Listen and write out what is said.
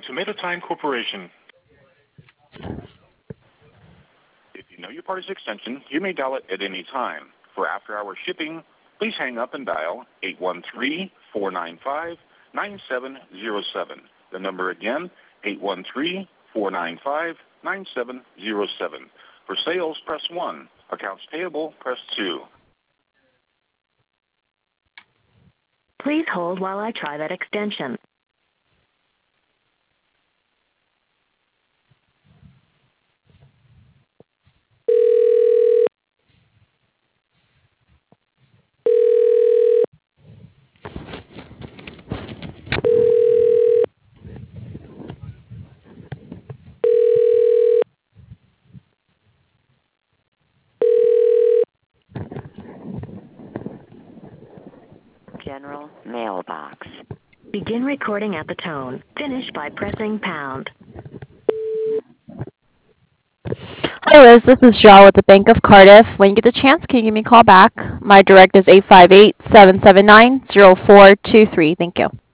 Tomato Time Corporation. If you know your party's extension, you may dial it at any time. For after-hour shipping, please hang up and dial 813-495-9707. The number again, 813-495-9707. For sales, press 1. Accounts payable, press 2. Please hold while I try that extension. General mailbox. Begin recording at the tone. Finish by pressing pound. Hi Liz, this is Joelle with the Bank of Cardiff. When you get the chance, can you give me a call back? My direct is 858-779-0423. Thank you.